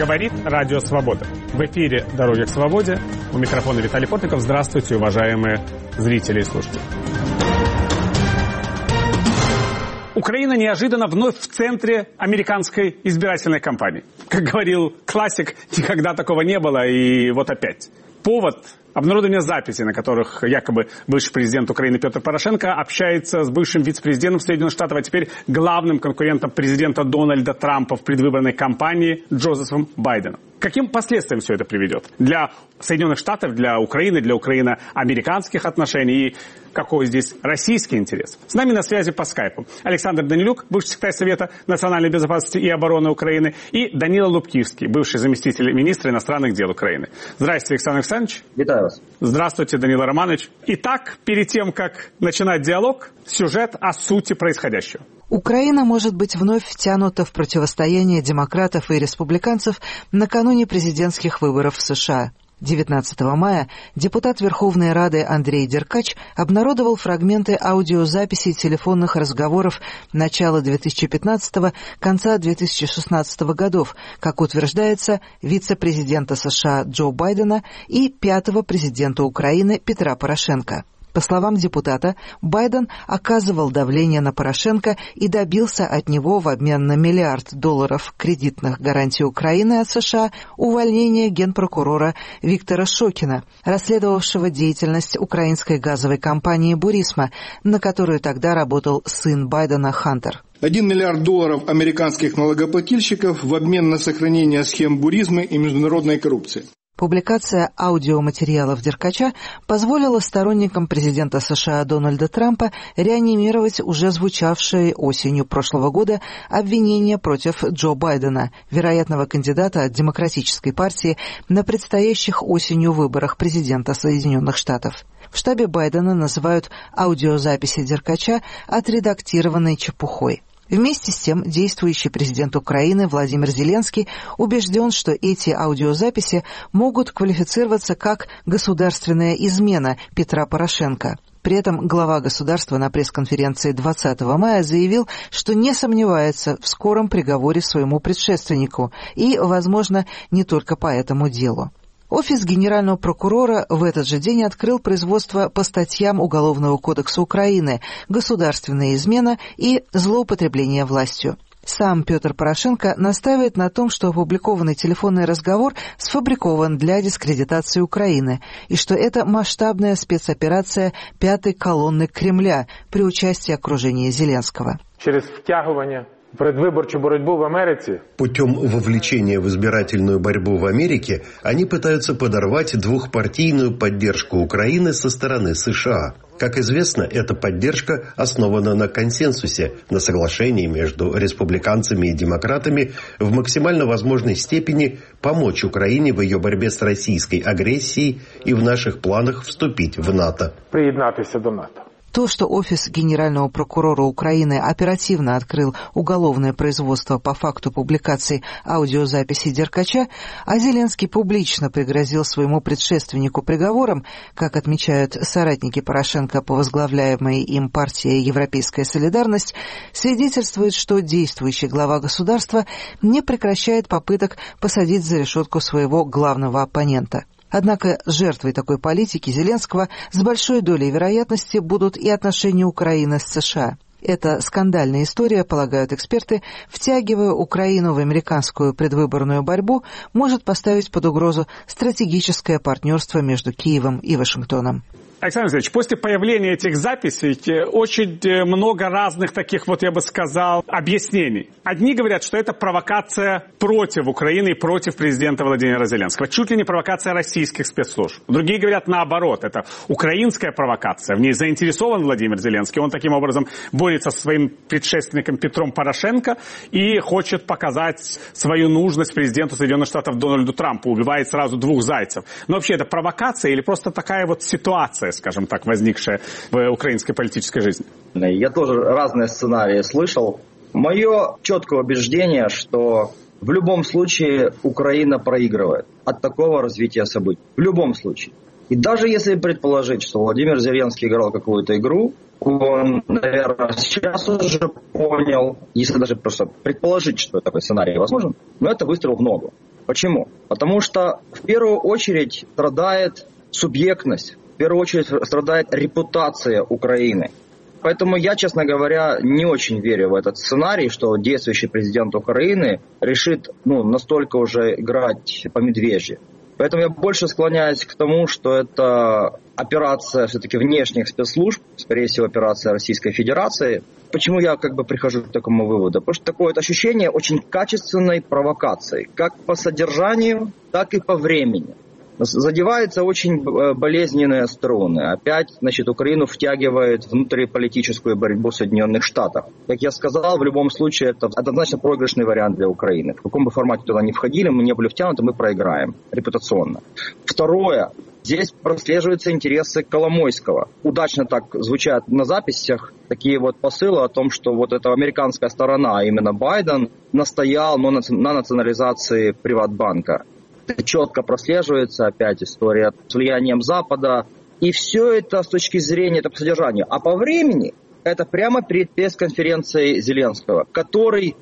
Говорит Радио Свобода. В эфире «Дороги к свободе». У микрофона Виталий Портников. Здравствуйте, уважаемые зрители и слушатели. Украина неожиданно вновь в центре американской избирательной кампании. Как говорил классик, никогда такого не было, и вот опять. Повод – обнародование записей, на которых якобы бывший президент Украины Петр Порошенко общается с бывшим вице-президентом Соединенных Штатов, а теперь главным конкурентом президента Дональда Трампа в предвыборной кампании Джозефом Байденом. Каким последствиям все это приведет? Для Соединенных Штатов, для Украины, для украино-американских отношений и какой здесь российский интерес? С нами на связи по скайпу Александр Данилюк, бывший секретарь Совета национальной безопасности и обороны Украины, и Данила Лубкивский, бывший заместитель министра иностранных дел Украины. Здравствуйте, Александр Александрович. Витаю вас. Здравствуйте, Данила Романович. Итак, перед тем, как начинать диалог, сюжет о сути происходящего. Украина может быть вновь втянута в противостояние демократов и республиканцев накануне президентских выборов в США. 19 мая депутат Верховной Рады Андрей Деркач обнародовал фрагменты аудиозаписей телефонных разговоров начала 2015-го, конца 2016 годов, как утверждается, вице-президента США Джо Байдена и пятого президента Украины Петра Порошенко. По словам депутата, Байден оказывал давление на Порошенко и добился от него в обмен на $1 миллиард кредитных гарантий Украины от США увольнения генпрокурора Виктора Шокина, расследовавшего деятельность украинской газовой компании «Бурисма», на которую тогда работал сын Байдена Хантер. $1 миллиард американских налогоплательщиков в обмен на сохранение схем буризма и международной коррупции. Публикация аудиоматериалов Деркача позволила сторонникам президента США Дональда Трампа реанимировать уже звучавшие осенью прошлого года обвинения против Джо Байдена, вероятного кандидата от Демократической партии на предстоящих осенью выборах президента Соединенных Штатов. В штабе Байдена называют аудиозаписи Деркача отредактированной чепухой. Вместе с тем, действующий президент Украины Владимир Зеленский убежден, что эти аудиозаписи могут квалифицироваться как государственная измена Петра Порошенко. При этом глава государства на пресс-конференции 20 мая заявил, что не сомневается в скором приговоре своему предшественнику и, возможно, не только по этому делу. Офис генерального прокурора в этот же день открыл производство по статьям Уголовного кодекса Украины «Государственная измена» и «Злоупотребление властью». Сам Петр Порошенко настаивает на том, что опубликованный телефонный разговор сфабрикован для дискредитации Украины и что это масштабная спецоперация пятой колонны Кремля при участии окружения Зеленского. Через втягивание в предвыборчую борьбу в Америке. Путем вовлечения в избирательную борьбу в Америке они пытаются подорвать двухпартийную поддержку Украины со стороны США. Как известно, эта поддержка основана на консенсусе, на соглашении между республиканцами и демократами в максимально возможной степени помочь Украине в ее борьбе с российской агрессией и в наших планах вступить в НАТО. Приєднатися до НАТО. То, что офис генерального прокурора Украины оперативно открыл уголовное производство по факту публикации аудиозаписи Деркача, а Зеленский публично пригрозил своему предшественнику приговором, как отмечают соратники Порошенко по возглавляемой им партии «Европейская солидарность», свидетельствует, что действующий глава государства не прекращает попыток посадить за решетку своего главного оппонента. Однако жертвой такой политики Зеленского с большой долей вероятности будут и отношения Украины с США. Эта скандальная история, полагают эксперты, втягивая Украину в американскую предвыборную борьбу, может поставить под угрозу стратегическое партнерство между Киевом и Вашингтоном. Александр Алексеевич, после появления этих записей очень много разных таких, я бы сказал, объяснений. Одни говорят, что это провокация против Украины и против президента Владимира Зеленского. Чуть ли не провокация российских спецслужб. Другие говорят наоборот, это украинская провокация. В ней заинтересован Владимир Зеленский. Он таким образом борется со своим предшественником Петром Порошенко и хочет показать свою нужность президенту Соединенных Штатов Дональду Трампу. Убивает сразу двух зайцев. Но вообще это провокация или просто такая ситуация, скажем так, возникшая в украинской политической жизни? Я тоже разные сценарии слышал. Мое четкое убеждение, что в любом случае Украина проигрывает от такого развития событий. В любом случае. И даже если предположить, что Владимир Зеленский играл какую-то игру, он, наверное, сейчас уже понял, если даже просто предположить, что такой сценарий возможен, но это выстрел в ногу. Почему? Потому что в первую очередь страдает субъектность, в первую очередь страдает репутация Украины. Поэтому я, честно говоря, не очень верю в этот сценарий, что действующий президент Украины решит настолько уже играть по медвежьи. Поэтому я больше склоняюсь к тому, что это операция все-таки внешних спецслужб, скорее всего, операция Российской Федерации. Почему я прихожу к такому выводу? Потому что такое ощущение очень качественной провокации, как по содержанию, так и по времени. Задеваются очень болезненные струны. Опять, Украину втягивает в внутриполитическую борьбу Соединенных Штатов. Как я сказал, в любом случае это однозначно проигрышный вариант для Украины. В каком бы формате туда ни входили, мы не были втянуты, мы проиграем репутационно. Второе. Здесь прослеживаются интересы Коломойского. Удачно так звучат на записях такие посылы о том, что эта американская сторона, а именно Байден, настоял на национализации Приватбанка. Четко прослеживается опять история с влиянием Запада. И все это с точки зрения по содержанию. А по времени это прямо перед пресс-конференцией Зеленского, который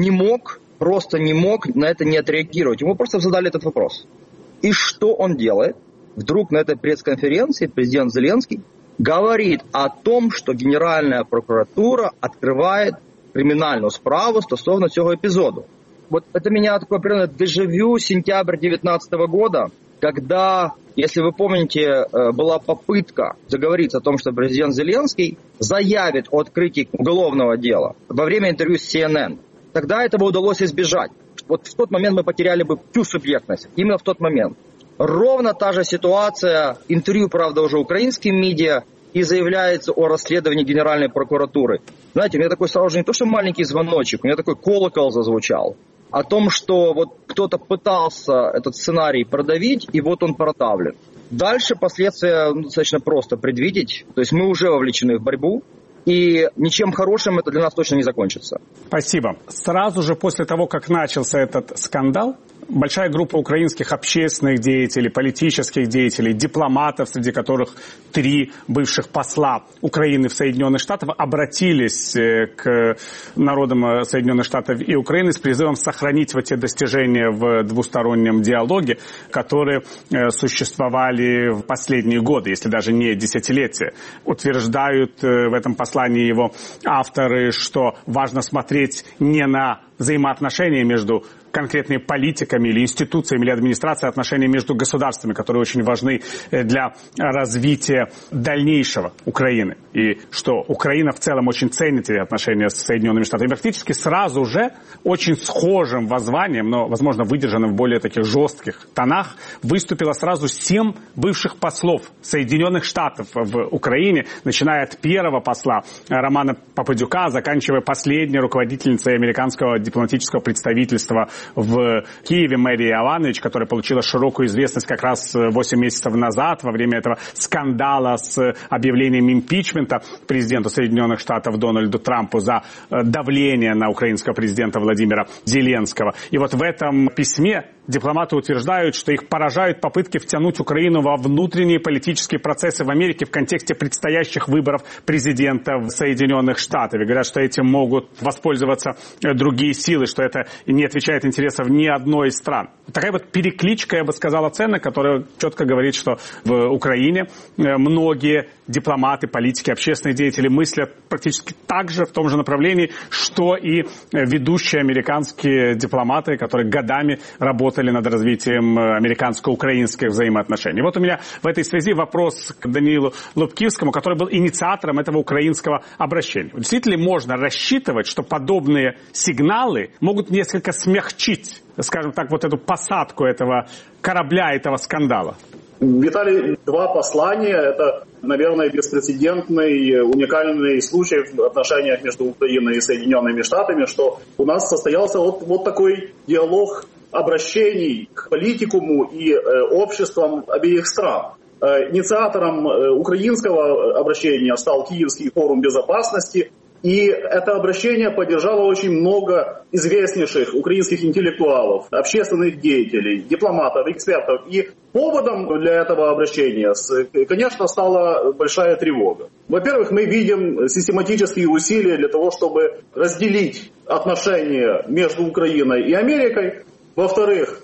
просто не мог на это не отреагировать. Ему просто задали этот вопрос. И что он делает? Вдруг на этой пресс-конференции президент Зеленский говорит о том, что Генеральная прокуратура открывает криминальную справу стосовно цього эпизоду. Это меня такое определенное дежавю сентябрь 2019 года, когда, если вы помните, была попытка договориться о том, что президент Зеленский заявит о открытии уголовного дела во время интервью с CNN. Тогда этого удалось избежать. В тот момент мы потеряли бы всю субъектность. Именно в тот момент. Ровно та же ситуация, интервью, правда, уже украинским медиа, и заявляется о расследовании Генеральной прокуратуры. Знаете, у меня такой сразу же не то, что маленький звоночек, у меня такой колокол зазвучал. О том, что кто-то пытался этот сценарий продавить, и он продавлен. Дальше последствия достаточно просто предвидеть. То есть мы уже вовлечены в борьбу. И ничем хорошим это для нас точно не закончится. Спасибо. Сразу же после того, как начался этот скандал, большая группа украинских общественных деятелей, политических деятелей, дипломатов, среди которых 3 бывших посла Украины в Соединенных Штатах, обратились к народам Соединенных Штатов и Украины с призывом сохранить те достижения в двустороннем диалоге, которые существовали в последние годы, если даже не десятилетия. Утверждают в этом послании его авторы, что важно смотреть не на взаимоотношения между конкретными политиками или институциями или администрацией, отношения между государствами, которые очень важны для развития дальнейшего Украины. И что Украина в целом очень ценит эти отношения с Соединенными Штатами. Практически сразу же очень схожим воззванием, но, возможно, выдержанным в более таких жестких тонах, выступило сразу 7 бывших послов Соединенных Штатов в Украине, начиная от первого посла Романа Попадюка, заканчивая последней руководительницей американского дипломатического представительства в Киеве Мэри Аланович, которая получила широкую известность как раз 8 месяцев назад во время этого скандала с объявлением импичмента президенту Соединенных Штатов Дональду Трампу за давление на украинского президента Владимира Зеленского. И в этом письме дипломаты утверждают, что их поражают попытки втянуть Украину во внутренние политические процессы в Америке в контексте предстоящих выборов президента в Соединенных Штатах. И говорят, что этим могут воспользоваться другие силы, что это не отвечает интересам ни одной из стран. Такая перекличка, я бы сказал, ценная, которая четко говорит, что в Украине многие дипломаты, политики, общественные деятели мыслят практически так же в том же направлении, что и ведущие американские дипломаты, которые годами работали над развитием американско-украинских взаимоотношений. У меня в этой связи вопрос к Даниилу Лубківському, который был инициатором этого украинского обращения. Действительно ли можно рассчитывать, что подобные сигналы могут несколько смягчить, скажем так, эту посадку этого корабля, этого скандала? Виталий, 2 послания – это, наверное, беспрецедентный, уникальный случай в отношениях между Украиной и Соединенными Штатами, что у нас состоялся такой диалог обращений к политикуму и обществам обеих стран. Инициатором украинского обращения стал Киевский форум безопасности, и это обращение поддержало очень много известнейших украинских интеллектуалов, общественных деятелей, дипломатов, экспертов. И поводом для этого обращения, конечно, стала большая тревога. Во-первых, мы видим систематические усилия для того, чтобы разделить отношения между Украиной и Америкой. Во-вторых,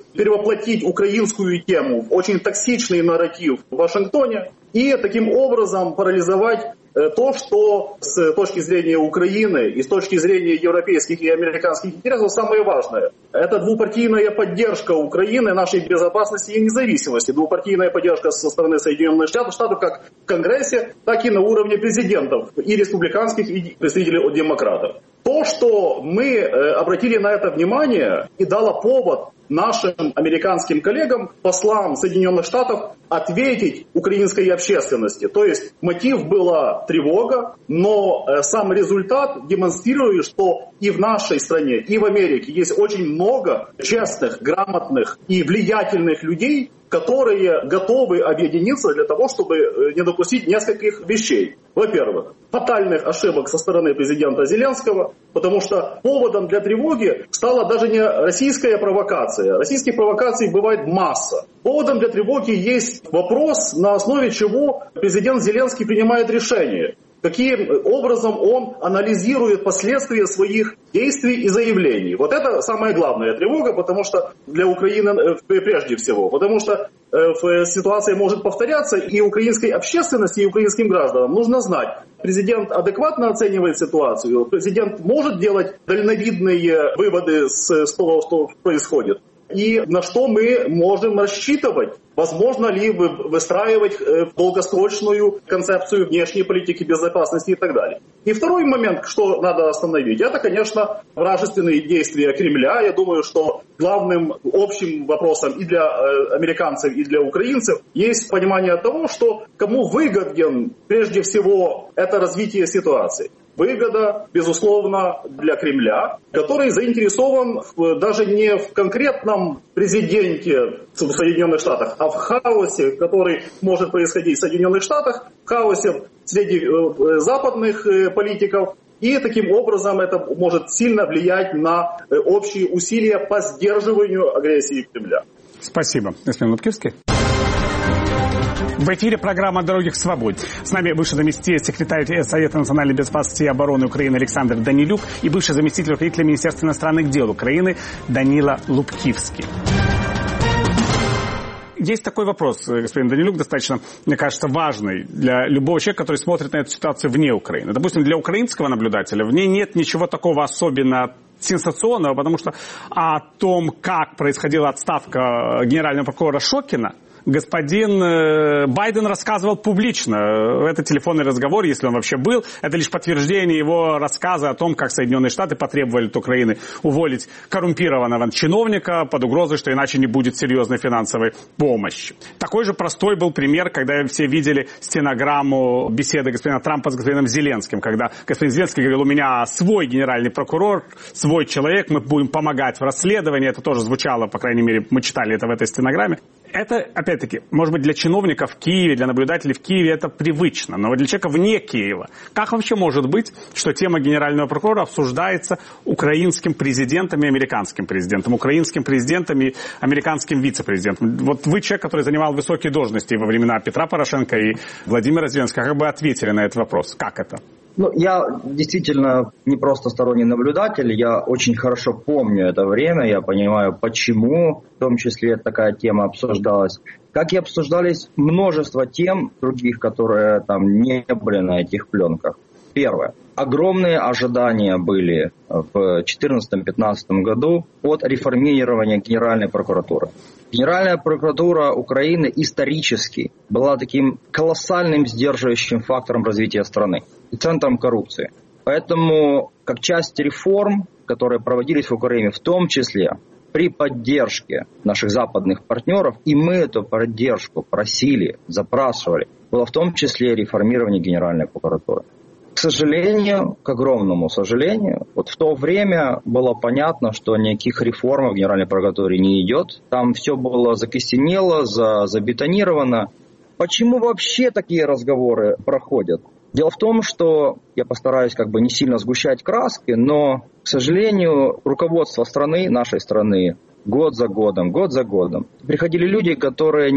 перевоплотить украинскую тему в очень токсичный нарратив в Вашингтоне и таким образом парализовать то, что с точки зрения Украины и с точки зрения европейских и американских интересов самое важное. Это двупартийная поддержка Украины, нашей безопасности и независимости. Двупартийная поддержка со стороны Соединенных Штатов как в Конгрессе, так и на уровне президентов и республиканских, и представителей от демократов. То, что мы обратили на это внимание и дало повод нашим американским коллегам, послам Соединенных Штатов, ответить украинской общественности. То есть мотив была тревога, но сам результат демонстрирует, что и в нашей стране, и в Америке есть очень много честных, грамотных и влиятельных людей, которые готовы объединиться для того, чтобы не допустить нескольких вещей. Во-первых, фатальных ошибок со стороны президента Зеленского, потому что поводом для тревоги стала даже не российская провокация. Российских провокаций бывает масса. Поводом для тревоги есть вопрос, на основе чего президент Зеленский принимает решение. Каким образом он анализирует последствия своих действий и заявлений. Вот это самая главная тревога, потому что для Украины прежде всего. Потому что ситуация может повторяться, и украинской общественности, и украинским гражданам нужно знать. Президент адекватно оценивает ситуацию, президент может делать дальновидные выводы с того, что происходит. И на что мы можем рассчитывать? Возможно ли выстраивать долгосрочную концепцию внешней политики, безопасности и так далее. И второй момент, что надо остановить, это, конечно, вражественные действия Кремля. Я думаю, что главным общим вопросом и для американцев, и для украинцев есть понимание того, что кому выгоден прежде всего это развитие ситуации. Выгода, безусловно, для Кремля, который заинтересован даже не в конкретном президенте в Соединенных Штатах, а в хаосе, который может происходить в Соединенных Штатах, в хаосе среди западных политиков. И таким образом это может сильно влиять на общие усилия по сдерживанию агрессии Кремля. Спасибо. Господин Лубкивский. В эфире программа «Дороги к свободе». С нами бывший заместитель секретаря Совета национальной безопасности и обороны Украины Александр Данилюк и бывший заместитель руководителя Министерства иностранных дел Украины Данила Лубкивский. Есть такой вопрос, господин Данилюк, достаточно, мне кажется, важный для любого человека, который смотрит на эту ситуацию вне Украины. Допустим, для украинского наблюдателя в ней нет ничего такого особенно сенсационного, потому что о том, как происходила отставка генерального прокурора Шокина, господин Байден рассказывал публично. Это телефонный разговор, если он вообще был. Это лишь подтверждение его рассказа о том, как Соединенные Штаты потребовали от Украины уволить коррумпированного чиновника под угрозой, что иначе не будет серьезной финансовой помощи. Такой же простой был пример, когда все видели стенограмму беседы господина Трампа с господином Зеленским, когда господин Зеленский говорил: у меня свой генеральный прокурор, свой человек, мы будем помогать в расследовании. Это тоже звучало, по крайней мере, мы читали это в этой стенограмме. Это, опять-таки, может быть, для чиновников в Киеве, для наблюдателей в Киеве это привычно, но для человека вне Киева. Как вообще может быть, что тема генерального прокурора обсуждается украинским президентом и американским президентом, украинским президентом и американским вице-президентом? Вот вы человек, который занимал высокие должности во времена Петра Порошенко и Владимира Зеленского, как бы ответили на этот вопрос? Как это? Я действительно не просто сторонний наблюдатель, я очень хорошо помню это время, я понимаю, почему в том числе такая тема обсуждалась. Как и обсуждались множество тем других, которые там не были на этих пленках. Первое. Огромные ожидания были в 2014-2015 году от реформирования Генеральной прокуратуры. Генеральная прокуратура Украины исторически была таким колоссальным сдерживающим фактором развития страны и центром коррупции. Поэтому, как часть реформ, которые проводились в Украине, в том числе при поддержке наших западных партнеров, и мы эту поддержку просили, запрашивали, было в том числе реформирование Генеральной прокуратуры. К сожалению, к огромному сожалению, в то время было понятно, что никаких реформ в Генеральной прокуратуре не идет. Там все было закостенело, забетонировано. Почему вообще такие разговоры проходят? Дело в том, что я постараюсь не сильно сгущать краски, но, к сожалению, руководство страны, нашей страны, год за годом, приходили люди, которые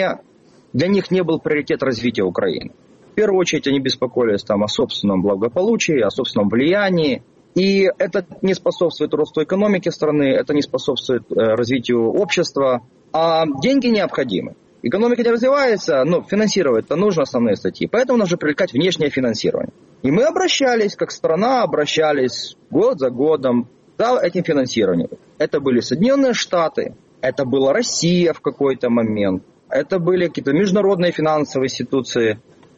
для них не был приоритет развития Украины. В первую очередь они беспокоились о собственном благополучии, о собственном влиянии. И это не способствует росту экономики страны, это не способствует развитию общества, а деньги необходимы. Экономика не развивается, но финансировать-то нужно основные статьи, поэтому нужно привлекать внешнее финансирование. И мы обращались, как страна, обращались год за годом за этим финансированием. Это были Соединенные Штаты, это была Россия в какой-то момент, это были какие-то международные финансовые институции.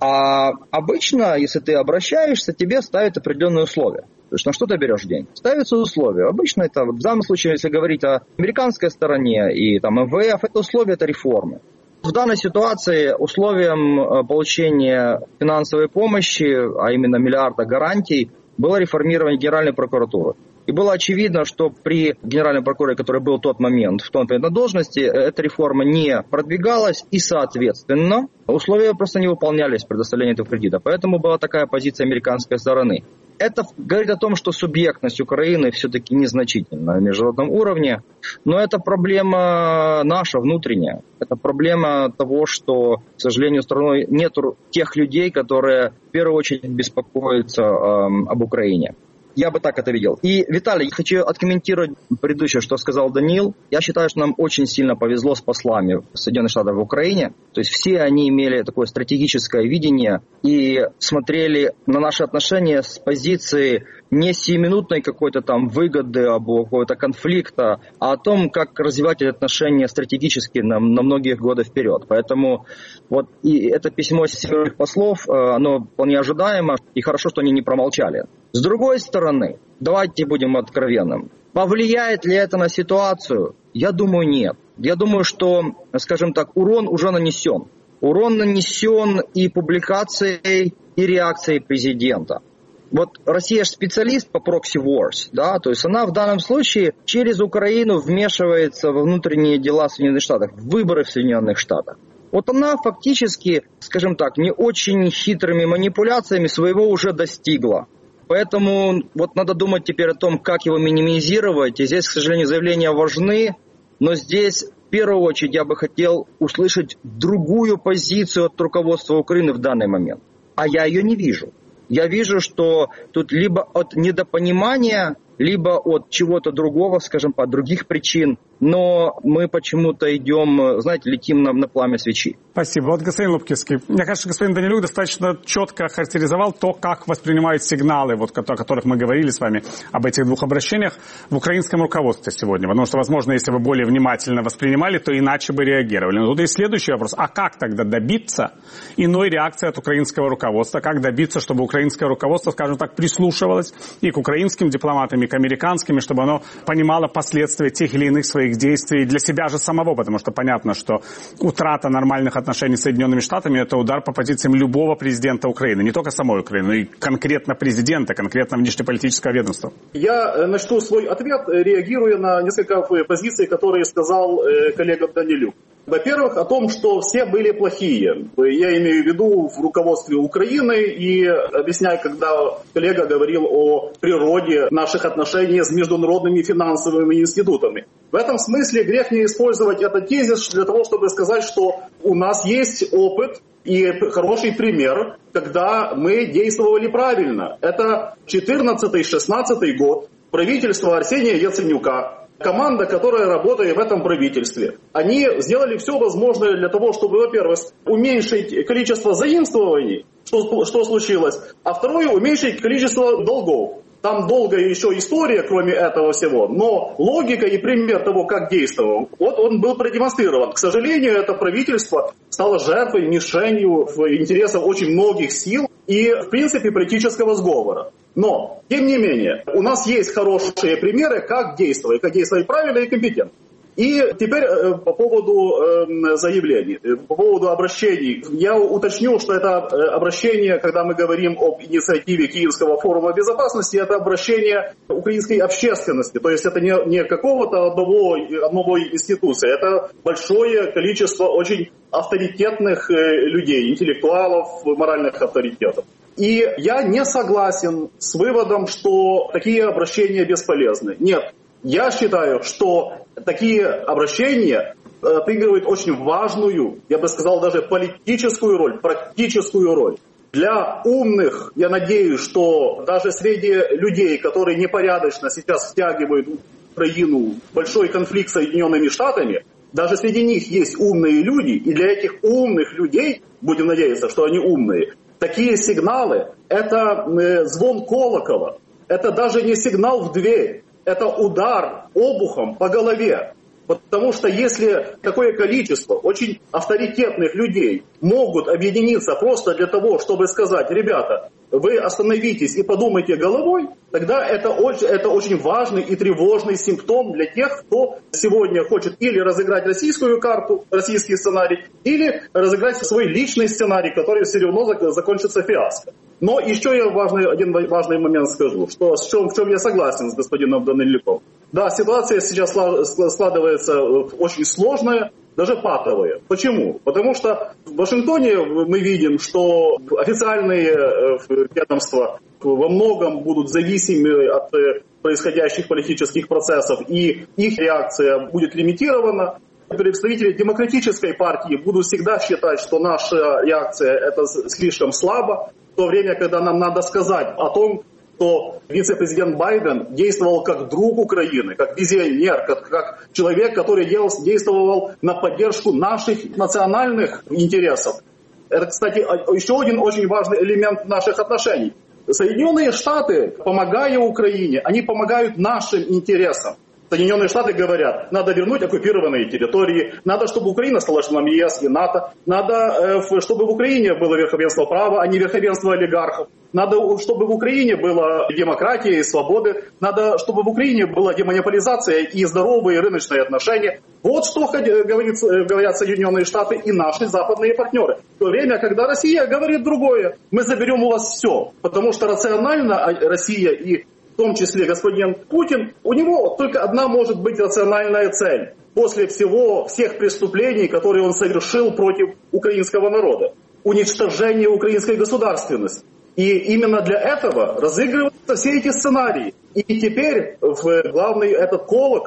А обычно, если ты обращаешься, тебе ставят определенные условия. То есть на что ты берешь деньги? Ставятся условия. Обычно это, в данном случае, если говорить о американской стороне и там МВФ, это условия, это реформы. В данной ситуации условием получения финансовой помощи, а именно миллиарда гарантий, было реформирование Генеральной прокуратуры. И было очевидно, что при генеральном прокуроре, который был в тот момент на должности, эта реформа не продвигалась, и, соответственно, условия просто не выполнялись предоставления этого кредита. Поэтому была такая позиция американской стороны. Это говорит о том, что субъектность Украины все-таки незначительна на международном уровне, но это проблема наша, внутренняя. Это проблема того, что, к сожалению, страной нет тех людей, которые в первую очередь беспокоятся об Украине. Я бы так это видел. И, Виталий, хочу откомментировать предыдущее, что сказал Даниил. Я считаю, что нам очень сильно повезло с послами Соединенных Штатов в Украине. То есть все они имели такое стратегическое видение и смотрели на наши отношения с позиции не сиюминутной какой-то там выгоды, какого-то конфликта, а о том, как развивать эти отношения стратегически на многие годы вперед. Поэтому вот и это письмо северных послов, оно вполне ожидаемо, и хорошо, что они не промолчали. С другой стороны, давайте будем откровенным. Повлияет ли это на ситуацию? Я думаю, нет. Я думаю, что, скажем так, урон уже нанесен. Урон нанесен и публикацией, и реакцией президента. Вот Россия же специалист по proxy wars, да, то есть она в данном случае через Украину вмешивается во внутренние дела Соединенных Штатов, в выборы в Соединенных Штатах. Вот она фактически, скажем так, не очень хитрыми манипуляциями своего уже достигла. Поэтому вот надо думать теперь о том, как его минимизировать. И здесь, к сожалению, заявления важны, но здесь в первую очередь я бы хотел услышать другую позицию от руководства Украины в данный момент. А я ее не вижу. Я вижу, что тут либо от недопонимания, либо от чего-то другого, скажем, по других причин. Но мы почему-то идем, знаете, летим на пламя свечи. Спасибо. Вот, господин Лубківський, мне кажется, господин Данилюк достаточно четко характеризовал то, как воспринимают сигналы, вот, о которых мы говорили с вами, об этих двух обращениях в украинском руководстве сегодня. Потому что, возможно, если бы более внимательно воспринимали, то иначе бы реагировали. Но тут есть следующий вопрос. А как тогда добиться иной реакции от украинского руководства? Как добиться, чтобы украинское руководство, скажем так, прислушивалось и к украинским дипломатам, и к американским, чтобы оно понимало последствия тех или иных своих действий для себя же самого, потому что понятно, что утрата нормальных отношений с Соединенными Штатами – это удар по позициям любого президента Украины, не только самой Украины, но и конкретно президента, конкретно внешнеполитического ведомства. Я начну свой ответ, реагируя на несколько позиций, которые сказал коллега Данилюк. Во-первых, о том, что все были плохие. Я имею в виду в руководстве Украины и объясняю, когда коллега говорил о природе наших отношений с международными финансовыми институтами. В этом смысле грех не использовать этот тезис для того, чтобы сказать, что у нас есть опыт и хороший пример, когда мы действовали правильно. Это 2014-2016 год, правительство Арсения Яценюка. Команда, которая работает в этом правительстве, они сделали все возможное для того, чтобы, во-первых, уменьшить количество заимствований, что случилось, а второе, уменьшить количество долгов. Там долгая еще история, кроме этого всего, но логика и пример того, как действовал, вот он был продемонстрирован. К сожалению, это правительство стало жертвой, мишенью интересов очень многих сил и, в принципе, политического сговора. Но, тем не менее, у нас есть хорошие примеры, как действовать правильно и компетентно. И теперь по поводу заявлений, по поводу обращений. Я уточню, что это обращение, когда мы говорим об инициативе Киевского форума безопасности, это обращение украинской общественности. То есть это не какого-то одного институции, это большое количество очень авторитетных людей, интеллектуалов, моральных авторитетов. И я не согласен с выводом, что такие обращения бесполезны. Нет. Я считаю, что такие обращения отыгрывают очень важную, я бы сказал, даже политическую роль, практическую роль. Для умных, я надеюсь, что даже среди людей, которые непорядочно сейчас втягивают Украину в большой конфликт с Соединенными Штатами, даже среди них есть умные люди, и для этих умных людей, будем надеяться, что они умные, такие сигналы – это звон колокола, это даже не сигнал в дверь, это удар обухом по голове. Потому что если такое количество очень авторитетных людей могут объединиться просто для того, чтобы сказать: ребята, вы остановитесь и подумайте головой, тогда это очень важный и тревожный симптом для тех, кто сегодня хочет или разыграть российскую карту, российский сценарий, или разыграть свой личный сценарий, который все равно закончится фиаско. Но еще я один важный момент скажу, что в чем я согласен с господином Данилюком. Да, ситуация сейчас складывается очень сложная, даже патовая. Почему? Потому что в Вашингтоне мы видим, что официальные ведомства во многом будут зависимы от происходящих политических процессов, и их реакция будет лимитирована. Представители демократической партии будут всегда считать, что наша реакция это слишком слабо, в то время, когда нам надо сказать о том, что вице-президент Байден действовал как друг Украины, как визионер, как человек, который действовал на поддержку наших национальных интересов. Это, кстати, еще один очень важный элемент наших отношений. Соединенные Штаты, помогая Украине, они помогают нашим интересам. Соединенные Штаты говорят, надо вернуть оккупированные территории, надо, чтобы Украина стала членом ЕС и НАТО, надо, чтобы в Украине было верховенство права, а не верховенство олигархов, надо, чтобы в Украине была демократия и свободы, надо, чтобы в Украине была демонополизация и здоровые рыночные отношения. Вот что говорят Соединенные Штаты и наши западные партнеры. В то время, когда Россия говорит другое, мы заберем у вас все, потому что рационально Россия и в том числе господин Путин, у него только одна может быть рациональная цель. После всех преступлений, которые он совершил против украинского народа. Уничтожение украинской государственности. И именно для этого разыгрываются все эти сценарии. И теперь главный это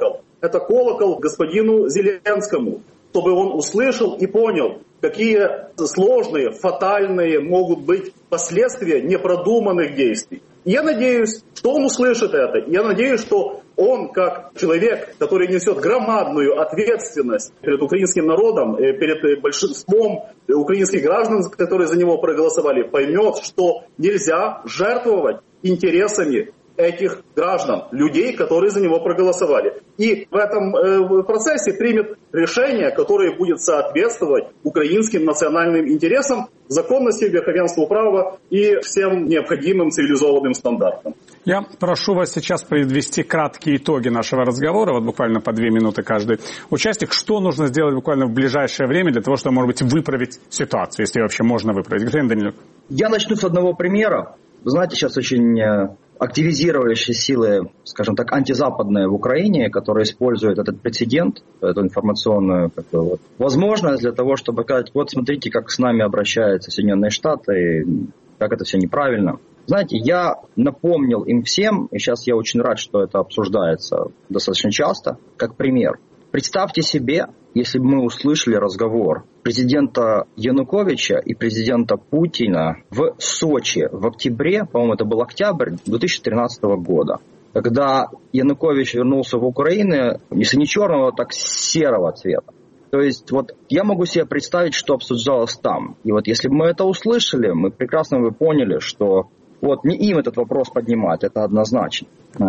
колокол господину Зеленскому, чтобы он услышал и понял, какие сложные, фатальные могут быть последствия непродуманных действий. Я надеюсь, что он услышит это. Я надеюсь, что он, как человек, который несет громадную ответственность перед украинским народом, перед большинством украинских граждан, которые за него проголосовали, поймет, что нельзя жертвовать интересами этих граждан, людей, которые за него проголосовали. И в этом процессе примет решение, которое будет соответствовать украинским национальным интересам, законности, верховенству права и всем необходимым цивилизованным стандартам. Я прошу вас сейчас подвести краткие итоги нашего разговора, вот буквально по 2 минуты каждый участник. Что нужно сделать буквально в ближайшее время для того, чтобы, может быть, выправить ситуацию, если вообще можно выправить? Господин Данилюк. Я начну с одного примера. Вы знаете, сейчас очень активизировавшие силы, скажем так, антизападные в Украине, которые используют этот прецедент, эту информационную возможность для того, чтобы сказать, вот смотрите, как с нами обращаются Соединенные Штаты, как это все неправильно. Знаете, я напомнил им всем, и сейчас я очень рад, что это обсуждается достаточно часто, как пример. Представьте себе, если бы мы услышали разговор президента Януковича и президента Путина в Сочи в октябре, по-моему, это был октябрь 2013 года, когда Янукович вернулся в Украину, если не черного, так серого цвета. То есть вот я могу себе представить, что обсуждалось там. И вот если бы мы это услышали, мы прекрасно бы поняли, что вот не им этот вопрос поднимать, это однозначно.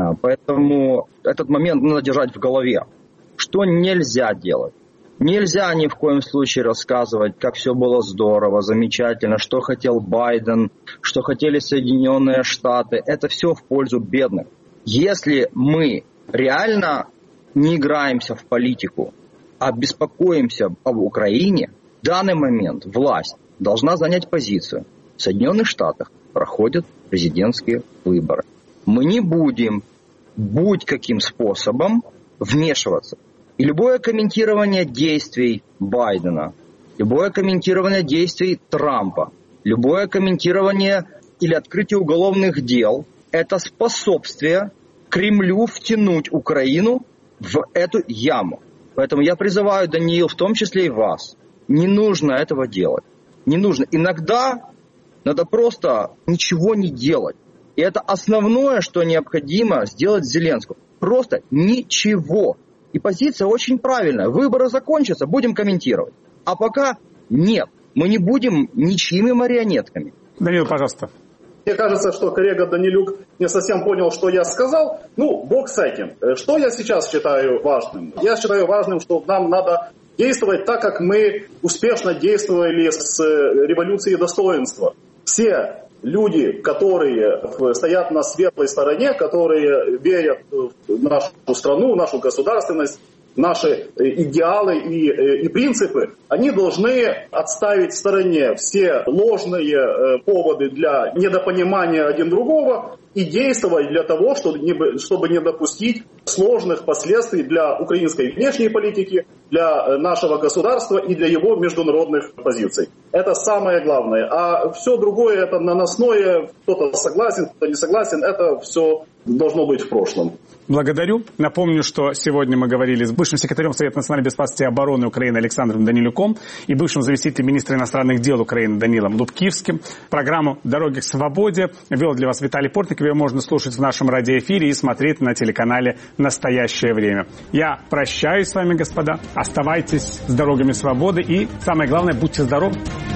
Поэтому этот момент надо держать в голове. Что нельзя делать? Нельзя ни в коем случае рассказывать, как все было здорово, замечательно, что хотел Байден, что хотели Соединенные Штаты. Это все в пользу бедных. Если мы реально не играемся в политику, а беспокоимся об Украине, в данный момент власть должна занять позицию. В Соединенных Штатах проходят президентские выборы. Мы не будем будь каким способом вмешиваться. И любое комментирование действий Байдена, любое комментирование действий Трампа, любое комментирование или открытие уголовных дел – это способствие Кремлю втянуть Украину в эту яму. Поэтому я призываю, Даниил, в том числе и вас, не нужно этого делать. Не нужно. Иногда Надо просто ничего не делать. И это основное, что необходимо сделать Зеленскому. Просто ничего. И позиция очень правильная. Выборы закончатся, будем комментировать. А пока нет. Мы не будем ничьими марионетками. Данил, пожалуйста. Мне кажется, что коллега Данилюк не совсем понял, что я сказал. Ну, бог с этим. Что я сейчас считаю важным? Я считаю важным, что нам надо действовать так, как мы успешно действовали с революцией достоинства. Все люди, которые стоят на светлой стороне, которые верят в нашу страну, в нашу государственность, наши идеалы и принципы, они должны отставить в стороне все ложные поводы для недопонимания один другого и действовать для того, чтобы не допустить сложных последствий для украинской внешней политики, для нашего государства и для его международных позиций. Это самое главное. А все другое, это наносное, кто-то согласен, кто-то не согласен, это все должно быть в прошлом. Благодарю. Напомню, что сегодня мы говорили с бывшим секретарем Совета национальной безопасности и обороны Украины Александром Данилюком и бывшим заместителем министра иностранных дел Украины Данилом Лубкивским. Программу «Дороги к свободе» вел для вас Виталий Портников. Ее можно слушать в нашем радиоэфире и смотреть на телеканале «Настоящее время». Я прощаюсь с вами, господа. Оставайтесь с дорогами свободы и, самое главное, будьте здоровы.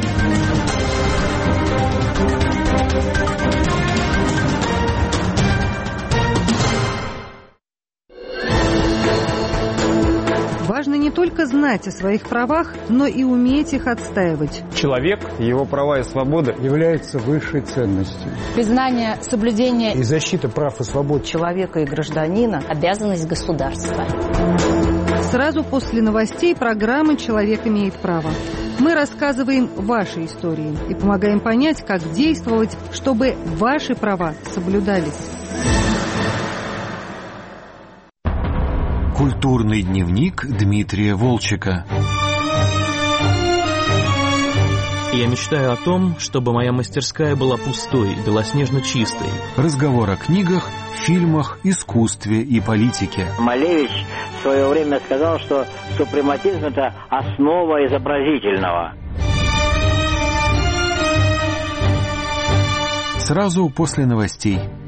Важно не только знать о своих правах, но и уметь их отстаивать. Человек, его права и свободы являются высшей ценностью. Признание, соблюдение и защита прав и свобод человека и гражданина – обязанность государства. Сразу после новостей программы «Человек имеет право». Мы рассказываем ваши истории и помогаем понять, как действовать, чтобы ваши права соблюдались. Культурный дневник Дмитрия Волчека. Я мечтаю о том, чтобы моя мастерская была пустой, белоснежно чистой. Разговор о книгах, фильмах, искусстве и политике. Малевич в свое время сказал, что супрематизм – это основа изобразительного. Сразу после новостей.